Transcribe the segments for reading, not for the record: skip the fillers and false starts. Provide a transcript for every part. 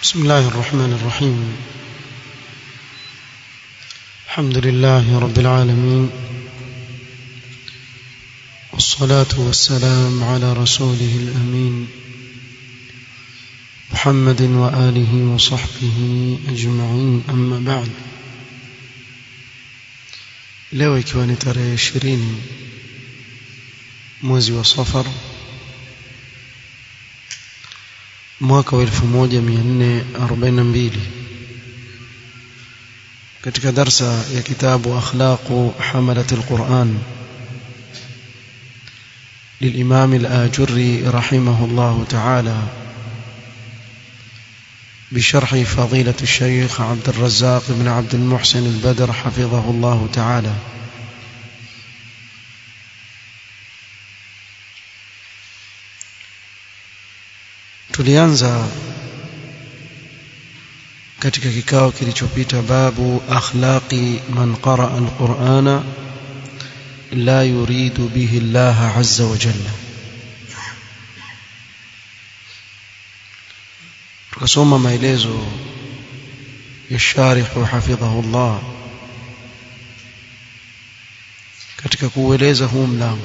بسم الله الرحمن الرحيم. الحمد لله رب العالمين، والصلاة والسلام على رسوله الأمين محمد وآله وصحبه أجمعين، أما بعد. leo ikiwa ni tarehe 20 mwezi wa Safar mwaka wa 1442, katika darsa ya kitabu Akhlaqu Hamalat al-Quran للإمام الآجري رحمه الله تعالى بشرح فضيلة الشيخ عبد الرزاق بن عبد المحسن البدر حفظه الله تعالى. tulianza katika kikao kilichopita babu akhlaqi man qaraa al-Qur'ana la yuridu bihi Allah azza wa jalla. tukasoma maelezo ya sharih hafidhahu Allah katika kueleza huu mlango,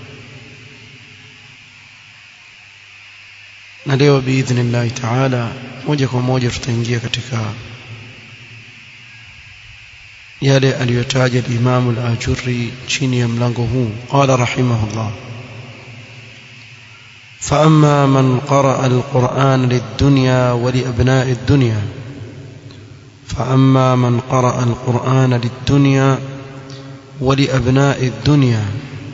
na leo biidhnillah taala moja kwa moja tutaingia katika yale aliyotaja al-Imam al-Ajurri chini ya mlango huu. Qala rahimahullah: فأما من قرأ القرآن للدنيا ولأبناء الدنيا فأما من قرأ القرآن للدنيا ولأبناء الدنيا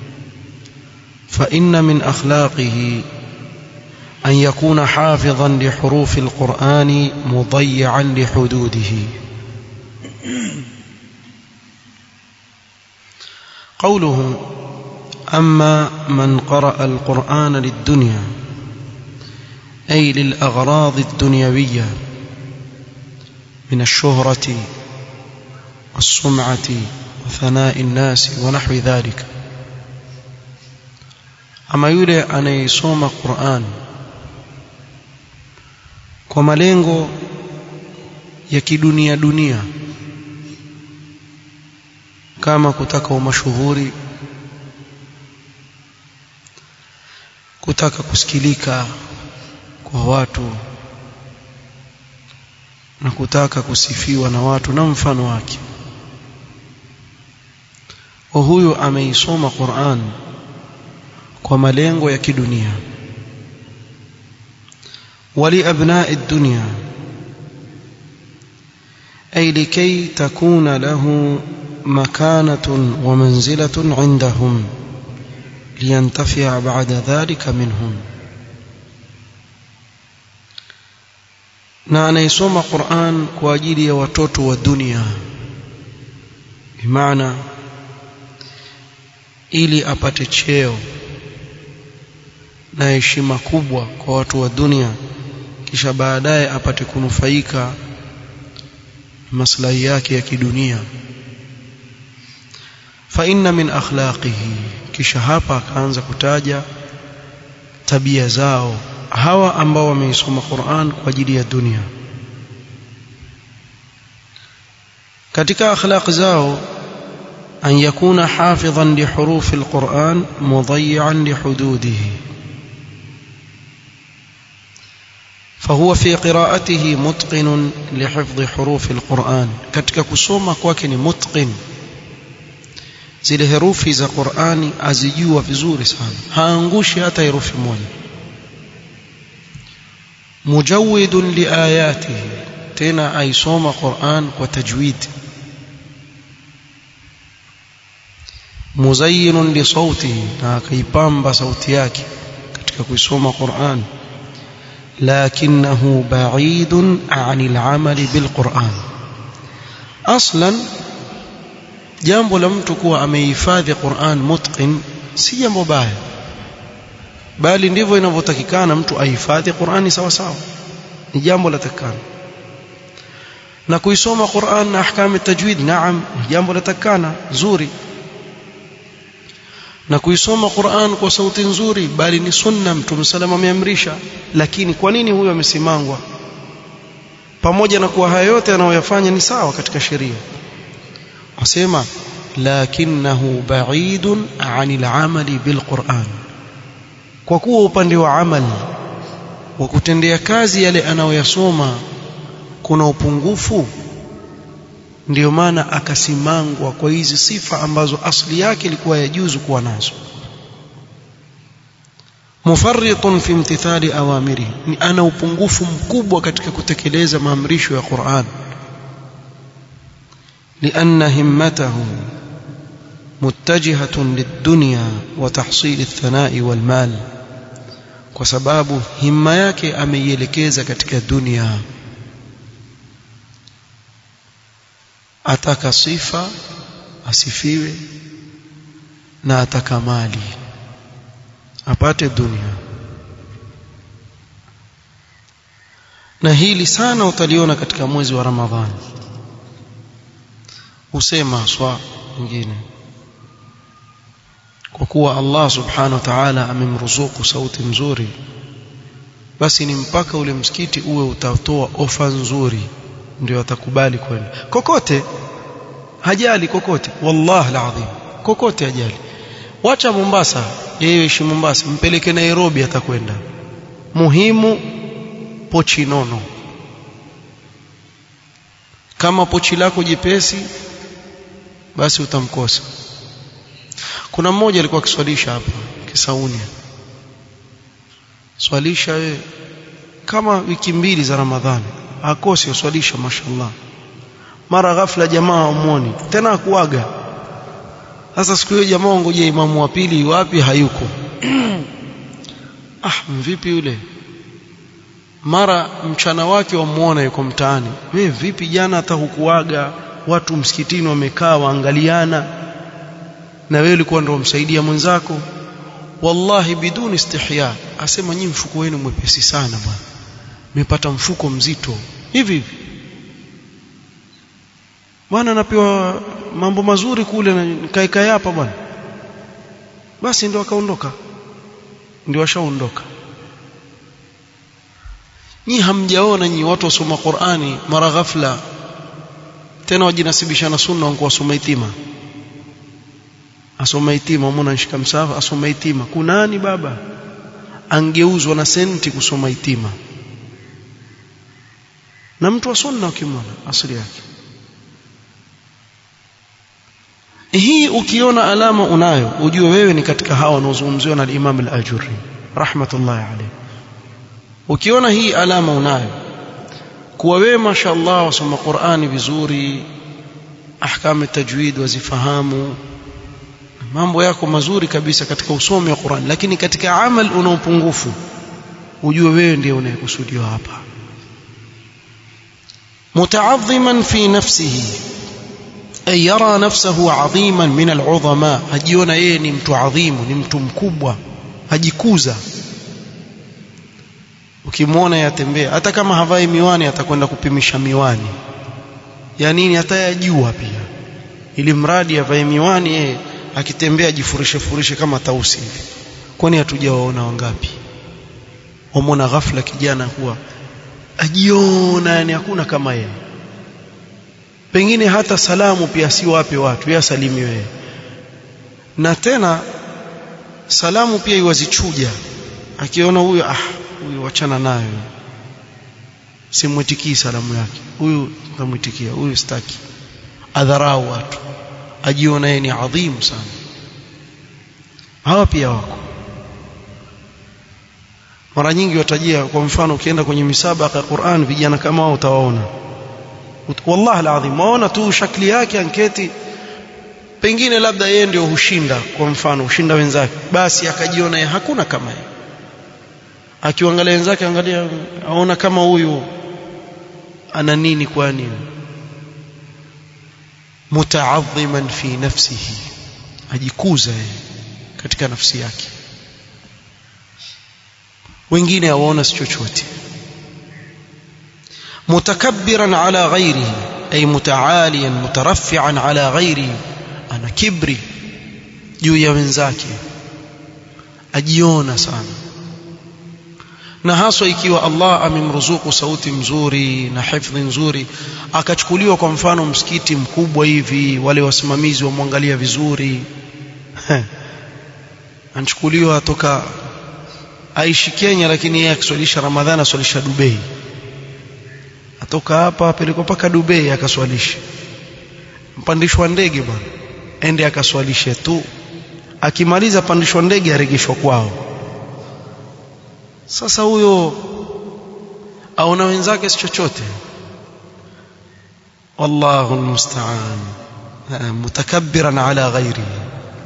فإن من أخلاقه أن يكون حافظا لحروف القرآن مضيعا لحدوده. قوله أما من قرأ القرآن للدنيا أي للأغراض الدنيوية من الشهرة والسمعة وثناء الناس ونحو ذلك. أما يولي أن يصوم القرآن kwa malengo ya kidunia dunia, kama kutaka umashuhuri, kutaka kusikilika kwa watu, na kutaka kusifiwa na watu na mfano wake, wa huyo ameisoma Qur'an kwa malengo ya kidunia. ولأبناء الدنيا أي لكي تكون له مكانة ومنزلة عندهم لينتفع بعد ذلك منهم. na anayesoma Qur'an kwa ajili ya watoto wa dunia, bimaana ili apate cheo na heshima kubwa kwa watu wa dunia, kisha baadaye apate kunufaika maslahi yake ya kidunia. fa inna min akhlaqihi, kisha hapa akaanza kutaja tabia zao hawa ambao wameisoma Qur'an kwa ajili ya dunia. katika akhlaq zao an yakuna hafidhan li hurufi al-Qur'an mudayyan li hududihi, فهو في قراءته متقن لحفظ حروف القرآن. katika kusoma kwake ni mutqin, zile herufi za Qur'ani azijua vizuri sana, haangushi hata herufi moja. mujawwidun liayatihi, tena aisoma Qur'an kwa tajwid. muzayyinun li sawtihi, na akaipamba sauti yake katika kuisoma Qur'an. لكنه بعيد عن العمل بالقرآن. اصلا jambo la mtu kuwa amehifadhi Qur'an mutqin si jambo baya, bali ndivyo inavyotakikana mtu ahifadhi Qur'ani sawa sawa, ni jambo la takana. na kuisoma Qur'an na ahkam at-tajwid, naam, ni jambo la takana zuri. na kuisoma Qur'an kwa sauti nzuri, bali ni sunna, Mtume sallallahu ameamrisha. Lakini kwa nini huyo amesimangwa? pamoja na kuwa haya yote anayoyafanya ni sawa katika sheria. Asema lakinahu ba'idun 'anil 'amali bil Qur'an, kwa kuwa upande wa amali wa kutendea kazi yale anayoyasoma kuna upungufu, ndio maana akasimangwa kwa hizi sifa ambazo asli yake ilikuwa yajuzu kuwa nazo. Mufarritun fi imtithali awamiri, ni ana upungufu mkubwa katika kutekeleza maamrisho ya Qur'an. Lianna himmatahu muttajihatun lid-dunya wa tahsil ath-thana'i wal-mal, kwa sababu himma yake ameielekeza katika dunia. Ataka sifa asifiwe, na ataka mali apate dunia. Na hili sana utaliona katika mwezi wa Ramadhani. Usema swa nyingine, kwa kuwa Allah subhanahu wa ta'ala amemruzuku sauti nzuri, basi ni mpaka ule msikiti uwe utatoa ofa nzuri ndio atakubali kwenda kokote. Hajali kokote, wallahi alazim, kokote hajali. Wacha Mombasa, yeye ishi Mombasa, mpeleke Nairobi atakwenda. Muhimu pochi nono. Kama pochi lako jepesi, basi utamkosa. Kuna mmoja alikuwa akiswalisha hapa Kisauni, swalisha wewe kama wiki mbili za Ramadhani, akosi uswalisha, mashallah. Mara ghafla jamaa umuoni tena, akuaga. Sasa siku hiyo jamaa ngoje imamu wa pili wapi, hayuko. Vipi yule? Mara mchana wake wamuona yuko mtaani. Wewe vipi, jana hata hukuaga, watu msikitini wamekaa waangaliana, na wewe ulikuwa ndio umsaidia mwenzako. Wallahi biduni istihya, asema nyinyi mfuko wenu mwepesi sana bwana, nimepata mfuko mzito hivi hivi bwana, napewa mambo mazuri kule na nikae hapa bwana. Basi ndio akaondoka, ndio ashaondoka. Nyinyi hamjaona nyinyi watu wasoma Qur'ani mara ghafla tena wajinasibisha na sunna, wangu wasoma itima. Asoma itima, mbona nishika msahafu asoma itima? Kunani baba angeuzwa na senti kusoma itima? Na mtu wa sunna ukimwona asili yake hii, ukiona alama unayo, ujue wewe ni katika hawa wanaozungumziwa na al-Imam al-Ajurri rahmatullahi alayhi. Ukiona hii alama unayo, kuwa wewe mashaallah wasoma Qur'ani vizuri, ahkamu tajwid wazifahamu, mambo yako mazuri kabisa katika usomi wa Qur'an, lakini katika amal una upungufu, ujue wewe ndiye unayekusudiwa hapa. Mutaadhiman fi nafsihi, ay yara nafsahu adhiman min al-udhama, hajiona yeye ni mtu adhimu, ni mtu mkubwa, hajikuza. Ukimwona yatembea, hata kama havai miwani atakwenda kupimisha miwani ya nini, hata yajua pia, ili mradi avae miwani, yeye akitembea jifurishe kama tausi hivi. Kwani hatujawaona wangapi wamwona ghafla kijana huwa ajiona yani hakuna kama yeye, pengine hata salamu pia si wape watu, ya salimiwe. Na tena salamu pia iwazichuja, akiona huyu huyu wachana nayo, simwitikii salamu yake, huyu tamwitikia, huyu sitaki. Adharau watu, ajiona yeye ni adhimu sana. Hawa pia wako mara nyingi watajia. Kwa mfano ukienda kwenye misabaka ya Qur'an, vijana kama wao utawaona, wallahi alazim, waona tu shakli yake anketi, pengine labda yeye ndio hushinda, kwa mfano hushinda wenzake, basi akajiona yeye hakuna kama yeye. Akiangalia wenzake, angalia aona kama huyu ana nini, kwani mutaadhiman fi nafsihi, ajikuza katika nafsi yake, wengine hawaona si chochote. Mutakabbiran ala ghairihi, ay mutaaliyan mutaraffi'an ala ghairihi, ana kibri juu ya wenzake, ajiona sana. na haswa ikiwa Allah amemruzuku sauti mzuri na hifdhi nzuri, akachukuliwa kwa mfano msikiti mkubwa hivi, wale wasimamizi wamwangalia vizuri, anachukuliwa toka aishi Kenya, lakini yeye akiswalisha Ramadhani aswalisha Dubai, atoka hapa apelekwa paka Dubai akaswalisha, mpandishwa ndege bwana, ende akaswalishe tu, akimaliza pandishwa ndege aregeshwa kwao. Sasa huyo aona wenzake si chochote. Wallahu almusta'an, mutakabbiran ala ghairihi.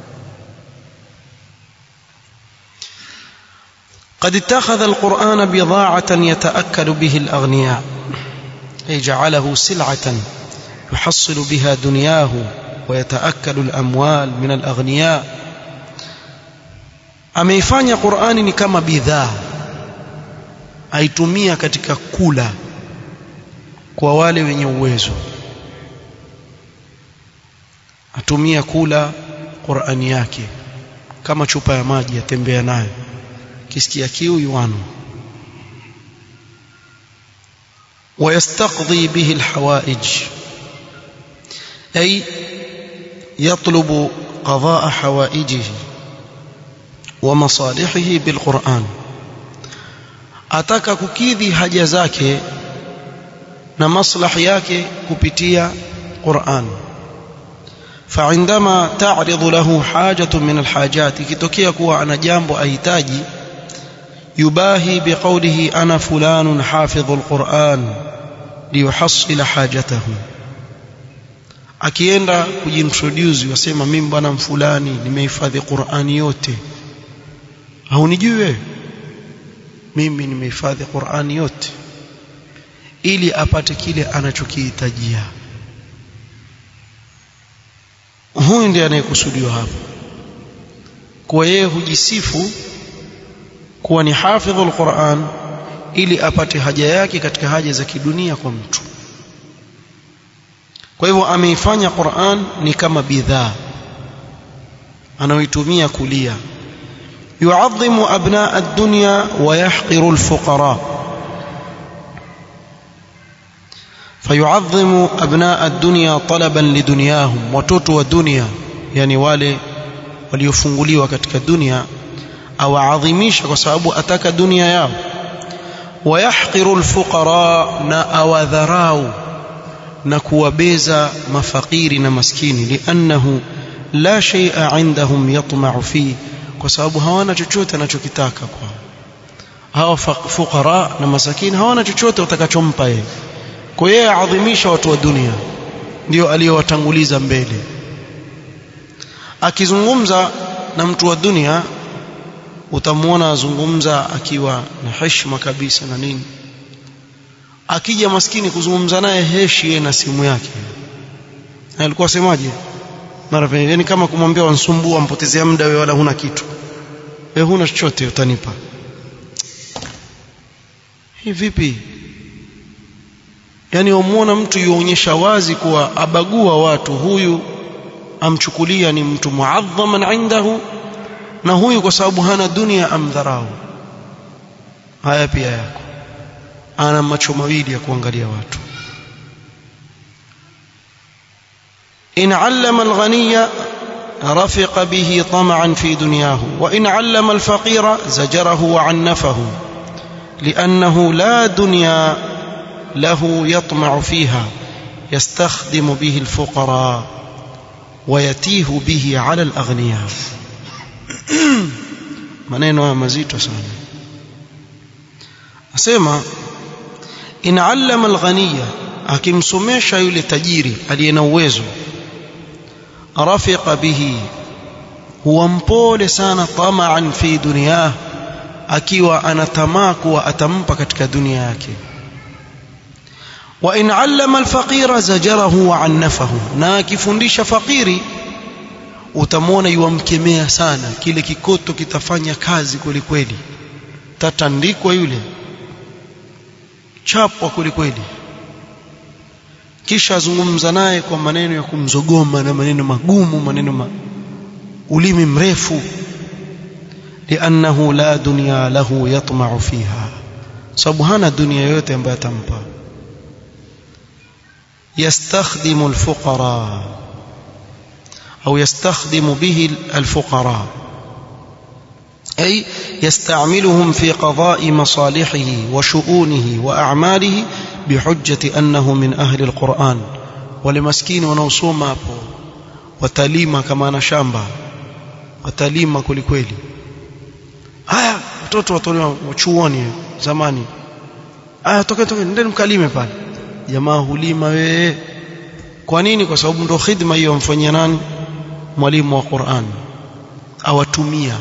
قد اتخذ القرآن بضاعة يتأكل به الأغنياء، أي جعله سلعة يحصل بها دنياه ويتأكل الأموال من الأغنياء. ameifanya Qur'ani ni kama bidhaa, aitumia katika kula kwa wale wenye uwezo, atumia kula Qur'ani yake kama chupa ya maji, atembea nayo, kisikia kiu yuano. ويستقضي به الحوائج، أي يطلب قضاء حوائجه ومصالحه بالقرآن، ataka kukidhi haja zake na maslahi yake kupitia Qur'an. فعندما تعرض له حاجة من الحاجات، ikitokea kuwa ana jambo ahitaji, يباهي بقوله أنا فلان حافظ القرآن ليحصل حاجته، akienda kujintroduce wasema mimi bwana mfulani nimehifadhi Qur'ani yote, au nijue mimi nimehifadhi Qur'ani yote, ili apate kile anachokihitajia. Huyu ndiye anayekusudiwa hapa, kwa yeye hujisifu kuwa ni hafidhul Qur'an ili apate haja yake katika haja za kidunia kwa mtu. Kwa hivyo ameifanya Qur'an ni kama bidhaa anaoitumia kulia. yu'azzimu abnaa ad-dunya wa yahqiru al-fuqara, fayu'azzimu abnaa ad-dunya talaban lidunyahum, watoto wa dunia, yani wale waliofunguliwa katika dunia awaadhimisha kwa sababu ataka dunia yao. wayahqiru alfuqara, na awadharau na kuwabeza mafakiri na maskini, liannahu la shay'a indahum yatma'u fi, kwa sababu hawana chochote anachokitaka kwao. hawa fuqara na masakini hawana chochote watakachompa yeye, kwa yeye aadhimisha watu wa dunia, ndio aliyowatanguliza mbele. Akizungumza na mtu wa dunia utamuona azungumza akiwa na heshima kabisa na nini. Akija maskini kuzungumza naye heshi yeye na simu yake, alikuwa semaje mara vile, yani kama kumwambia wansumbua, mpotezea muda wewe, wala huna kitu wewe, huna chochote utanipa. Hii vipi? Yani umuona mtu yuonyesha wazi kuwa abagua watu, huyu amchukulia ni mtu muadhaman indahu, na huyu kwa sababu hana dunia amdharau. Haya pia yako, ana macho mawili ya kuangalia watu. in allama alghaniya rafiqa bihi tama'an fi dunyahu, wa in allama alfaqira zajarahu wa annafahu, liannahu la dunya lahu yatma'u fiha yastakhdimu bihi alfuqara wa yatihu bihi ala alaghniya. maneno haya mazito sana. Asema in allama alghaniya, akimsomesha yule tajiri aliye na uwezo, rafiqa bihi, huwa mpole sana, tama'an fi dunyah, akiwa anatamaa kuwa atampa katika dunia yake. wa in allama alfaqira zajarahu wa annafahu, na akifundisha fakiri utamwona yuamkemea sana, kile kikoto kitafanya kazi kweli kweli, tatandikwa yule, chapwa kweli kweli, kisha azungumza naye kwa maneno ya kumzogoma na maneno magumu, ulimi mrefu. liannahu la dunya lahu yatma'u fiha, sababu hana dunia yote ambayo atampa. yastakhdimu alfuqara au yastakhdimu bihi alfuqara أي يستعملهم في قضاء مصالحه وشؤونه وأعماله بحجة أنه من أهل القرآن. ولمسكين ونوصوم hapo watalima kama ana shamba, watalima kweli kweli. Haya watoto watolewa chuoni zamani, haya toke ndeni mkalime pale. Jamaa hulima wewe. Kwa nini? Kwa sababu ndio khidma hiyo mfanyia nani? Mwalimu wa Qur'an. Awatumia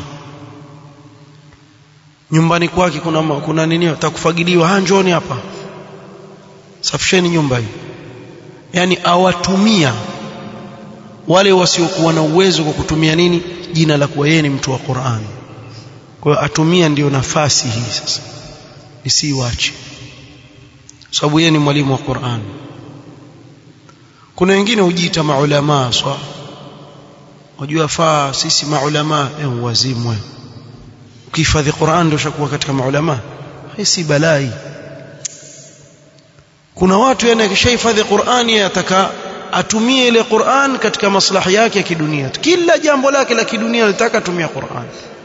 nyumbani kwake kuna nini atakufagiliwa, njoni hapa safisheni nyumba hii. Yani awatumia wale wasiokuwa na uwezo kwa kutumia nini? Jina la kuwa yeye ni mtu wa Qur'an. Kwa hiyo atumia ndio nafasi hii sasa isiwache, sababu yeye ni mwalimu wa Qur'an. Kuna wengine hujiita maulama sawa, wajua faa sisi maulama wazimwe. Ukihifadhi Qur'an ndio ushakuwa katika maulama, hisi balai. Kuna watu yani akishahifadhi Qur'an yataka atumie ile Qur'an katika maslahi yake ya kidunia. Kila jambo lake la kidunia litaka atumie Qur'an.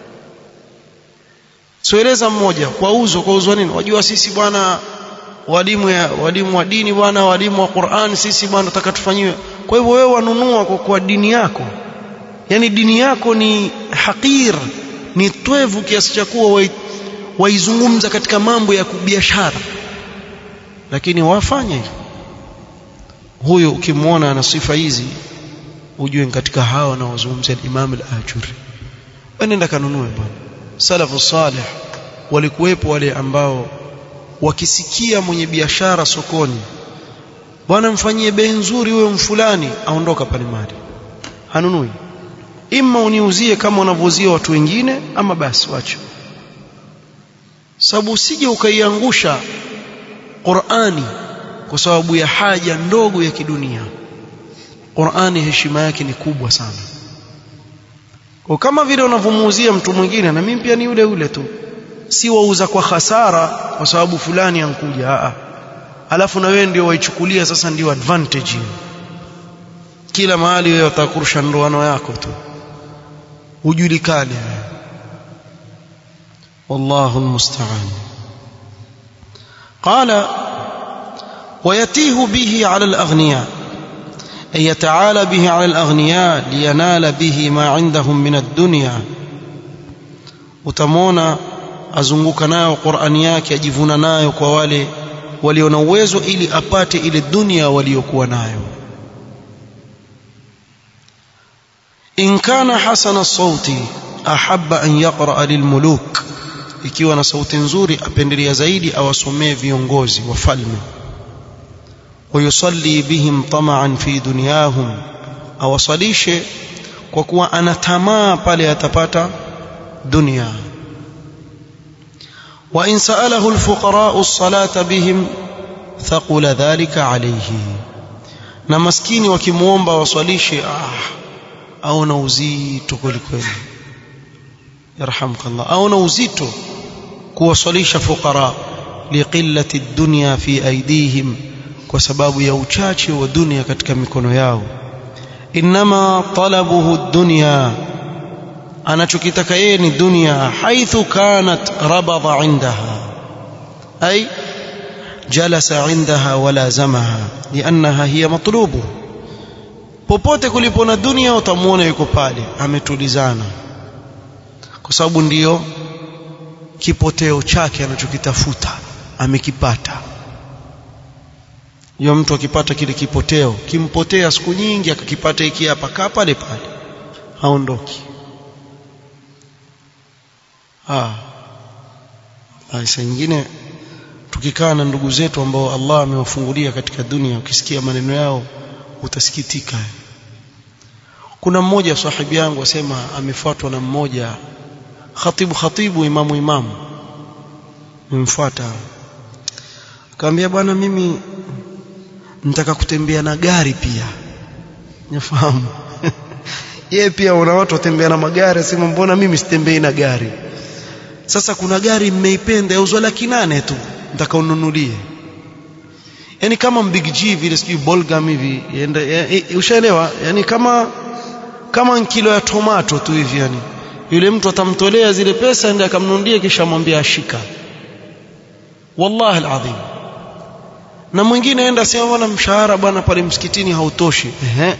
Soeleza mmoja kwa uzo nini? Wajua sisi bwana walimu wa dini bwana, walimu wa Qur'an sisi bwana tutaka tufanyiwe. Kwa hivyo wewe wanunua kwa dini yako. Yani dini yako ni hakir, ni twevu kiasi cha kuwa waizungumza katika mambo ya biashara, lakini wafanye hivyo. Huyo ukimwona ana sifa hizi ujue katika hao na wazungumzia Imam al-Ajuri. Nenda kanunue bwana. Salafu salih walikuwepo wale ambao wakisikia mwenye biashara sokoni, bwana mfanyie bei nzuri wewe mfulani, aondoka pale mali, hanunui. Ima uniuzie kama unavyouzia watu wengine, ama basi wacha. Sababu usije ukaiangusha Qur'ani kwa sababu ya haja ndogo ya kidunia. Qur'ani heshima yake ni kubwa sana. Kwa kama vile unavomuuzia mtu mwingine, na mimi pia ni yule tu, si wauza kwa hasara kwa sababu fulani ankuja. Alafu na wewe ndio waichukulia sasa ndio advantage. Kila mahali wewe utakurusha ndoano yako tu, ujulikane. Wallahu almusta'an. Qala ويتيه به على الأغنياء أي يتعالى به على الأغنياء لينال به ما عندهم من الدنيا. utamona azunguka nayo Qur'ani yake, ajivuna nayo kwa wale walio na uwezo ili apate ile dunia waliokuwa nayo. in kana hasana sauti ahabba an yaqra lilmuluk, ikiwa na sauti nzuri apendelea zaidi awasomee viongozi wafalme. ويصلي بهم طمعا في دنياهم, awasalishe kwa kuwa anatamaa pale atapata dunia. wa in sa'alahu alfuqara as-salata bihim thaqula dhalika alayhi, na maskini wakimuomba wasalishe au na uzito kweli kweli, yarhamkallah, au na uzito kuwasalisha fuqara liqillati ad-dunya fi aydihim, kwa sababu ya uchache wa dunia katika mikono yao. Inma talabuhu ad-dunya, anachokitaka yeye ni dunia. Haithu kanat rabada indaha, ay jalasa indaha wala zamaha liannaha hiya matlubu. Popote kulipo na dunia utamuona yuko pale ametulizana, kwa sababu ndiyo kipoteo chake anachokitafuta amekipata. Yule mtu akipata kile kipoteo, kimpotea siku nyingi, akakipata hiki hapa, kaa pale pale, haondoki. Saa nyingine tukikaa na ndugu zetu ambao Allah amewafungulia katika dunia, ukisikia maneno yao utasikitika. Kuna mmoja sahibi yangu asema amefuatwa na mmoja khatibu imamu nimfuata, akamwambia bwana, mimi nataka kutembea na gari pia. Nafahamu yeye pia una watu watembea na magari, asema mbona mimi sitembei na gari? Sasa kuna gari mmeipenda yauzwa 800,000 tu, nataka ununulie. Yani kama Big G vile, sijui Bolgam hivi, ushaelewa? Yani kama kilo ya tomato tu hivi, yani yule mtu atamtolea zile pesa ndio akamnunulia, kisha mwambie ashika. Wallahi alazim. Na mwingine aenda sema bwana, mshahara bwana pale msikitini hautoshi.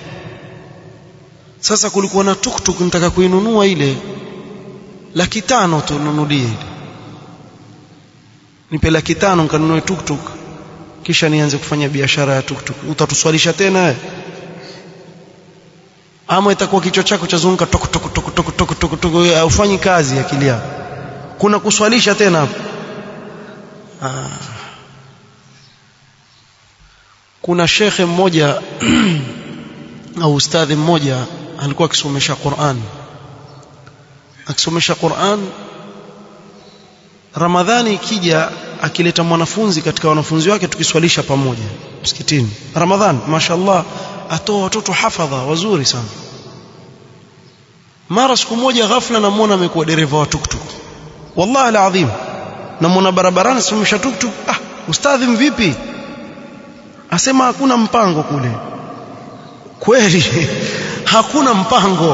Sasa kulikuwa na tuktuk nitaka kuinunua ile 500,000 tu nunulie ile. Nipe 500,000 nikanunue tuktuk, kisha nianze kufanya biashara ya tuktuk. Utatuswalisha tena wewe? Ama itakuwa kichwa chako chazunguka tok tok tok tok tok tok tok, ufanyi kazi akili yako. Kuna kuswalisha tena hapo? Kuna shekhe mmoja au ustadhi mmoja alikuwa akisomesha Qur'an. Ramadhani ikija akileta mwanafunzi katika wanafunzi wake, tukiswalisha pamoja msikitini Ramadhani, mashaallah atoa watoto hafadha wazuri sana. Mara siku moja ghafla namuona amekuwa dereva wa tuktuk. Wallahi alazim, namuona barabarani simamisha tuktuk. Ustadhi mvipi? Asema hakuna mpango kule. Kweli hakuna mpango.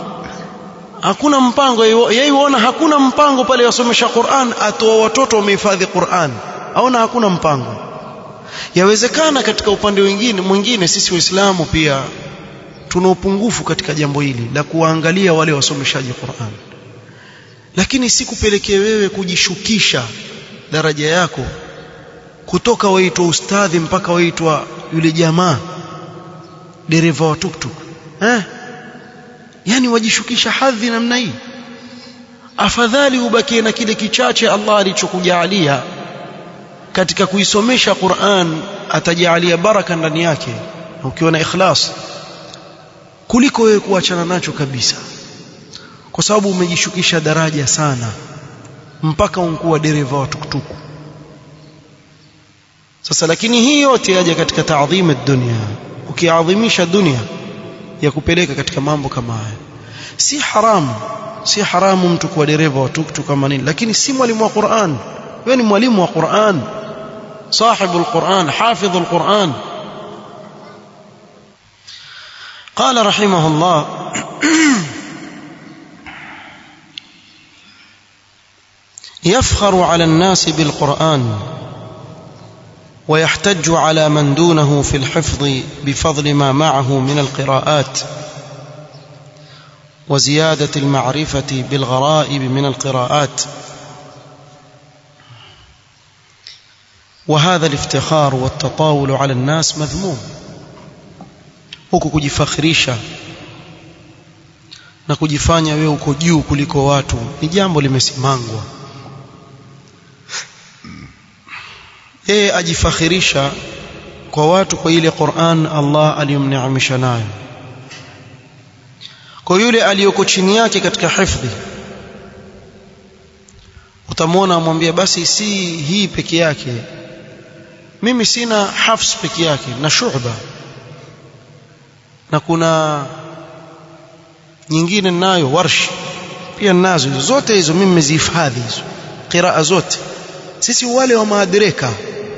Yeye huona hakuna mpango pale wasomesha Qur'an, atoa watoto wamehifadhi Qur'an, aona hakuna mpango. Yawezekana katika upande mwingine sisi Waislamu pia tuna upungufu katika jambo hili la kuangalia wale wasomeshaji Qur'an, lakini sikupelekee wewe kujishukisha daraja yako kutoka waitwa ustadhi mpaka waitwa yule jamaa dereva wa tuktuk. Yani wajishukisha hadhi namna hii. Afadhali ubakie na kile kichache Allah alichokujalia katika kuisomesha Qur'an, atajalia baraka ndani yake na ukiwa na ikhlas, kuliko wewe kuachana nacho kabisa, kwa sababu umejishukisha daraja sana mpaka unkuwa dereva wa tuktuku. Sasa lakini hii yote yaja katika taadhim ad-dunya. Ukiadhimisha dunia ya kupeleka katika mambo kama haya. Si haramu mtu kuwa dereva wa tuktuk kama nini, lakini si mwalimu wa Qur'an. Wewe ni mwalimu wa Qur'an, sahibul Qur'an, hafidhul Qur'an. قال رحمه الله: يفخر على الناس بالقرآن ويحتج على من دونه في الحفظ بفضل ما معه من القراءات وزيادة المعرفة بالغرائب من القراءات. وهذا الافتخار والتطاول على الناس مذموم. huku kujifakhirisha na kujifanya wewe uko juu kuliko watu ni jambo limesimangwa. Ajifakhirisha kwa watu kwa ile Qur'an Allah aliyomneemesha nayo. Kwa yule aliyoko chini yake katika hifdhi, utamwona amwambia basi si hii peke yake, mimi sina hafs peke yake na shu'ba, na kuna nyingine nayo warsh pia nazo, zote hizo mimi nimezihifadhi hizo qiraa zote. Sisi wale wa maadreka,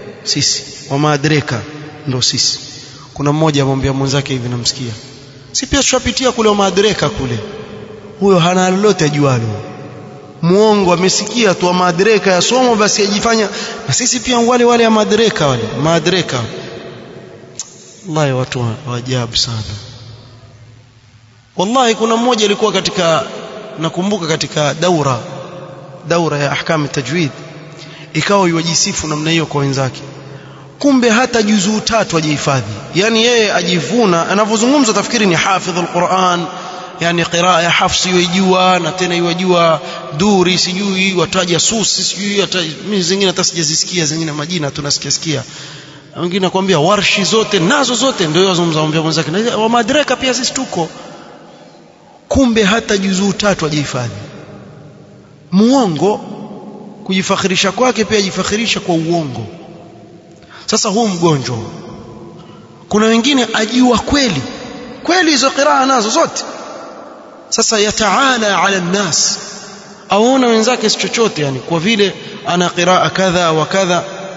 ndio sisi. Kuna mmoja amwambia mwenzake hivi, namsikia, si pia tushapitia kule wa maadreka kule, huyo hana lolote ajualo, muongo, amesikia tu wa maadreka ya somo basi ajifanya na sisi pia wale wa maadreka. Wallahi watu wa ajabu sana. Wallahi kuna mmoja alikuwa nakumbuka katika daura ya ahkam tajwid, ikawa yajisifu namna hiyo kwa wenzake, kumbe hata juzuu 3 ajihifadhi. Yani yeye ajivuna, anavozungumza tafikiri ni hafidhul Qur'an, yani qiraa ya hafsi yajua, na tena yajua duri, sijui wataja susi, sijui hata mimi zingine hata sijazisikia, zingine majina tunasikia. Wengine nakwambia warshi zote nazo zote, ndio yazungumza mwambia mwenzake wa madraka pia sisi tuko, kumbe hata juzuu 3 ajihifadhi. Muongo, kujifakhirisha kwake pia ajifakhirisha kwa uongo. Sasa huu mgonjwa. Kuna wengine ajua kweli hizo qiraa nazo zote, sasa yataala ala nnas, aona wenzake si chochote, yani kwa vile ana qiraa kadha wa kadha,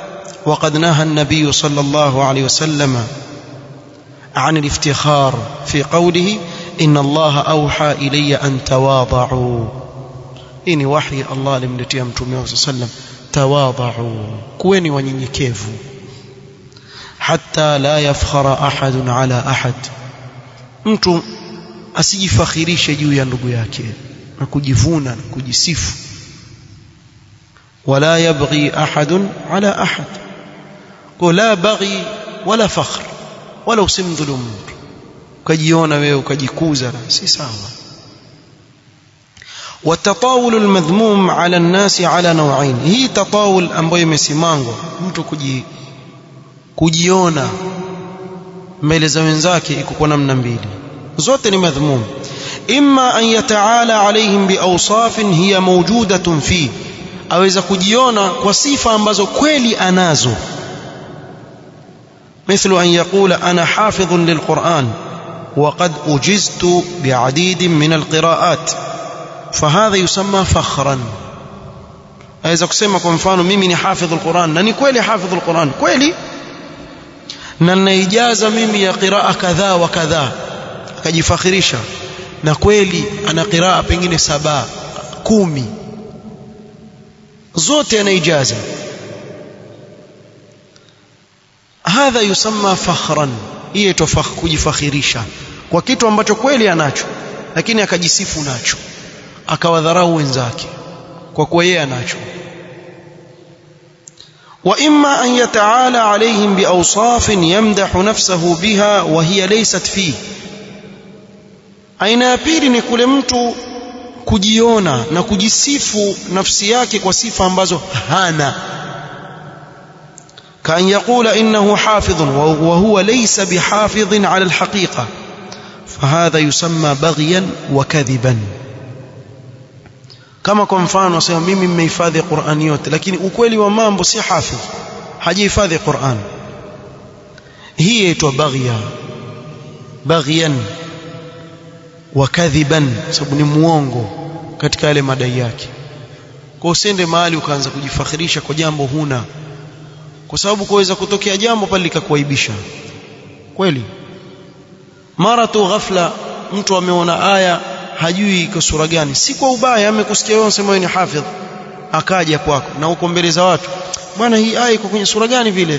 وقد نهى النبي صلى الله عليه وسلم عن الافتخار في قوله إن الله أوحى إلي أن تواضعوا. إني وحي الله لملتي أمتمي صلى الله عليه وسلم تواضعوا كوني ونينيكيفوا حتى لا يفخر أحد على أحد mtu asijifakhirishe juu ya ndugu yake na kujivuna na kujisifu wala yabghi ahadun ala ahad wala baghi wala fakhr wala usimdhulumu mtu ukajiona wewe ukajikuza si sawa. والتطاول المذموم على الناس على نوعين. هي تطاول ambayo imesimangwa mtu kujiona mbele za wenzake iko kwa namna mbili, zote ni madhmum. imma an yataala alaihim biawsafin hiya mawjudatun fi, aweza kujiona kwa sifa ambazo kweli anazo, مثل أن يقول أنا حافظ للقرآن وقد أجزت بعديد من القراءات فهذا يسمى فخرا. aweza kusema kwa mfano mimi ni hafidh alquran na ni kweli hafidh alquran kweli na naijaza mimi ya qiraa kadha wa kadha, akajifakhirisha na kweli ana qiraa pengine 7 10 zote anaijaza. hadha yusamma fakhran, hiyo kujifakhirisha kwa kitu ambacho kweli anacho lakini akajisifu nacho akawadharau wenzake kwa kuwa yeye anacho. wa imma an yataala alaihim biawsafin yamdahu nafsahu biha wa hiya laysat fi. aina ya pili ni kule mtu kujiona na kujisifu nafsi yake kwa sifa ambazo hana, كأن يقول إنه حافظ وهو ليس بحافظ على الحقيقة فهذا يسمى بغيا وكذبا. كما kwa mfano asema mimi nimehifadhi Qur'an yote lakini ukweli wa mambo si hafidh, hajihifadhi Qur'an, hii inaitwa baghyan wa kadhiban, sababu ni muongo katika yale madai yake. Kwa usende mahali ukaanza kujifakhirisha kwa jambo huna, kwa sababu kuweza kutokea jambo pale likakuaibisha kweli. Mara tu ghafla mtu ameona aya hajui iko sura gani, si kwa ubaya, amekusikia wewe unasema wewe ni hafidh, akaja kwako na uko mbele za watu, bwana hii aya iko kwenye sura gani vile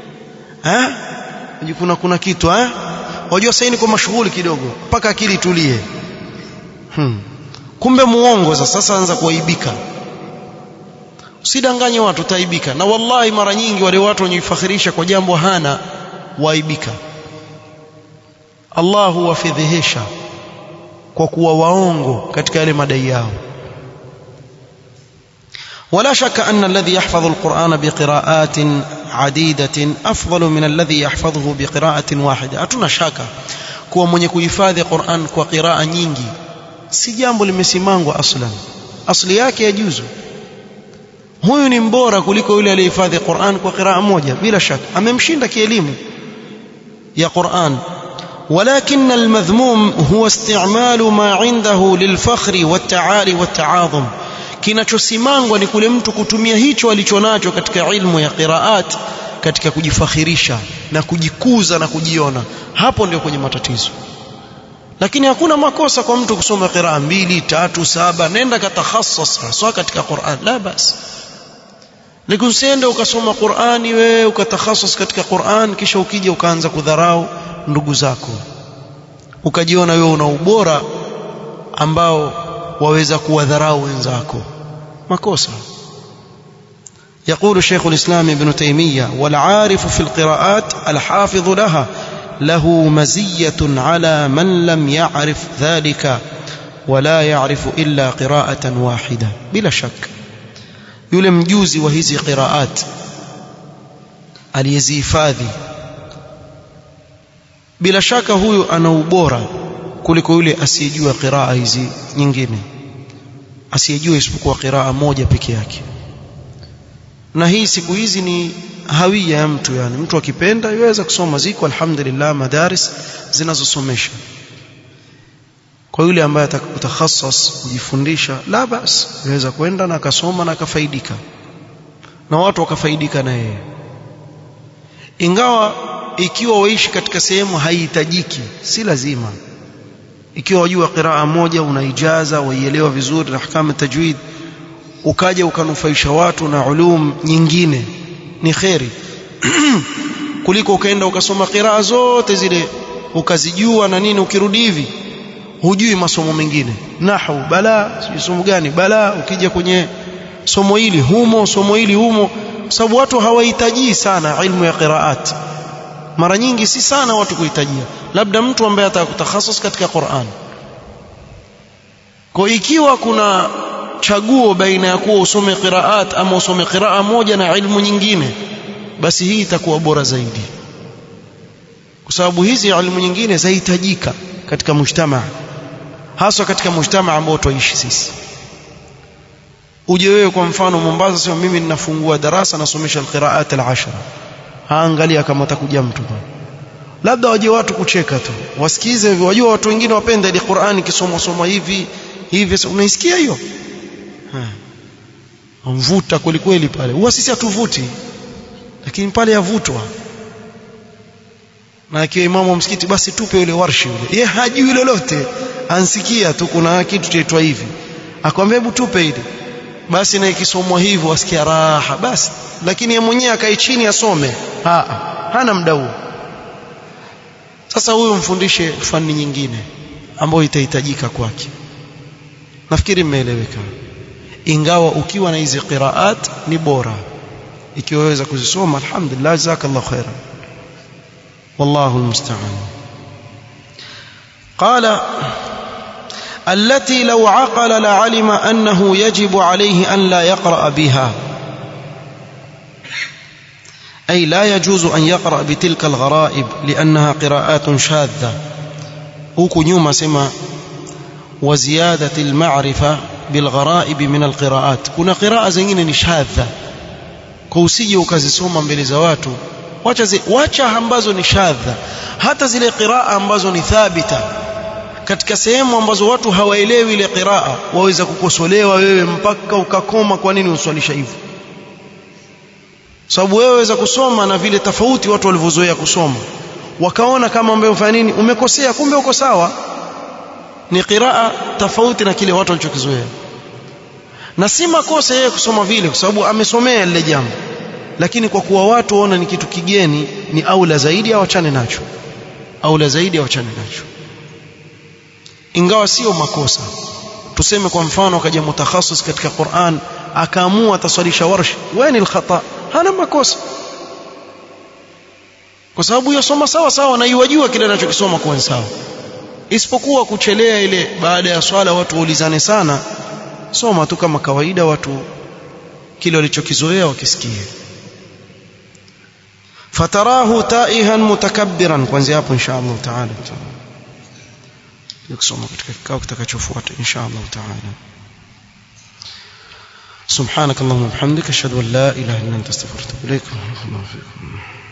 kuna kitu wajua sasa niko mashughuli kidogo mpaka akili tulie. Kumbe muongo. Sasa anza kuaibika. Usidanganye watu, taibika. Na wallahi mara nyingi wale watu wanaojifakhirisha kwa jambo hana waibika. Allah huwafedhehesha kwa kuwa waongo katika yale madai yao. ولا شك أن الذي يحفظ القرآن بقراءات عديدة أفضل من الذي يحفظه بقراءة واحدة. hatuna shaka kuwa mwenye kuhifadhi Qur'an kwa qiraa nyingi si jambo limesimangwa asli yake yajuzu. huyu ni mbora kuliko yule aliyehifadhi Qur'an kwa qiraa moja, bila shaka amemshinda kielimu ya Qur'an. ولكن المذموم هو استعمال ما عنده للفخر والتعالي والتعاظم. kinachosimangwa ni kule mtu kutumia hicho alichonacho katika ilmu ya qiraat katika kujifakhirisha na kujikuza na kujiona. Hapo ndio kwenye matatizo. Lakini hakuna makosa kwa mtu kusoma qiraa 2, 3, 7, nenda katakhassas hasa katika Qur'an, la basi. Nikusende ukasoma Qur'ani wewe ukatakhassas katika Qur'an kisha ukija ukaanza kudharau ndugu zako, ukajiona wewe una ubora ambao waweza kuwadharau wenzako, makosa. يقول شيخ الإسلام ابن تيمية والعارف في القراءات الحافظ لها له مزية على من لم يعرف ذلك ولا يعرف إلا قراءة واحدة. بلا شك yule mjuzi wa hizi qiraat aliyezihifadhi, bila shaka huyu ana ubora kuliko yule asiyejua qiraa hizi nyingine, asiyejua isipokuwa qiraa moja peke yake. Na hii siku hizi ni hawia ya mtu, yani mtu akipenda yaweza kusoma, ziko alhamdulillah madaris zinazosomesha. Kwa yule ambaye atakutakhasas kujifundisha, la bas, yaweza kwenda na akasoma na akafaidika na watu wakafaidika na yeye. ingawa ikiwa waishi katika sehemu haihitajiki si lazima. Ikiwa wajua qiraa moja unaijaza waielewa vizuri na ahkamu tajwid, ukaja ukanufaisha watu na ulum nyingine, ni khairi kuliko ukaenda ukasoma qiraa zote zile ukazijua na nini, ukirudi hivi hujui masomo mengine, nahwu bala, sijui somo gani bala, ukija kwenye somo hili humo, somo hili humo, sababu watu hawahitaji sana ilmu ya qiraat. Mara nyingi si sana watu kuhitajia, labda mtu ambaye atakutakhassus katika Qur'an. Kwa ikiwa kuna chaguo baina ya kuwa usome qiraat ama usome qiraa moja na ilmu nyingine, basi hii itakuwa bora zaidi, kwa sababu hizi ilmu nyingine zahitajika katika mujtamaa, hasa katika mujtamaa ambao tuishi sisi. Uje wewe kwa mfano Mombasa, sema mimi ninafungua darasa nasomesha alqiraat al-10, haangalia kama atakuja mtu, labda waje watu kucheka tu wasikize. Wajua watu wengine wapenda ile Qur'ani kisoma soma hivi hivi, unaisikia hiyo mvuta kweli kweli pale. Huwa sisi hatuvuti, lakini pale yavutwa. Na ikiwa imamu wa msikiti, basi tupe yule warshi yule, yeye hajui lolote, ansikia tu kuna kitu chaitwa hivi, akwambia hebu tupe ile, basi na ikisomwa hivyo asikia raha basi, lakini yeye mwenyewe akae chini asome, hana muda huo. Sasa huyo mfundishe fani nyingine ambayo itahitajika kwake. Nafikiri mmeeleweka. Ingawa ukiwa na hizi qiraat ni bora, ikiwa waweza kuzisoma alhamdulillah, jazakallahu khairan, wallahu almusta'an. qala التي لو عقل لعلم أنه يجب عليه أن لا يقرأ بها، أي لا يجوز أن يقرأ بتلك الغرائب لأنها قراءات شاذة. huku nyuma sema وزيادة المعرفة بالغرائب من القراءات, kuna qiraa zingine ni shadha, kwa usije ukazisoma mbele za watu, wacha ambazo ni shadha, hata zile qiraa ambazo ni thabita katika sehemu ambazo watu hawaelewi ile qiraa, waweza kukosolewa wewe mpaka ukakoma. Kwa nini uswalisha hivyo? Sababu wewe waweza kusoma na vile tofauti watu walivyozoea kusoma, wakaona kama ambaye umefanya nini, umekosea, kumbe uko sawa. Ni qiraa tofauti na kile watu walichokizoea, na si makosa yeye kusoma vile, kwa sababu amesomea lile jambo, lakini kwa kuwa watu waona ni kitu kigeni, ni aula zaidi awachane nacho, aula zaidi awachane nacho. Ingawa sio makosa, tuseme kwa mfano akaja mutakhasis katika Qur'an akaamua ataswalisha warsh, wani alkhata, hana makosa, kwa sababu yasoma sawa sawa na yajua kile anachokisoma kwa sawa, isipokuwa kuchelea ile baada ya swala watu waulizane sana. Soma tu kama kawaida, watu kile walichokizoea wakisikie. fatarahu taihan mutakabbiran, kwanza hapo inshallah taala kusoma katika kikao kitakachofuata inshallah taala. subhanakallahumma wa bihamdika ashhadu an la ilaha illa anta astaghfiruka wa atubu ilaik.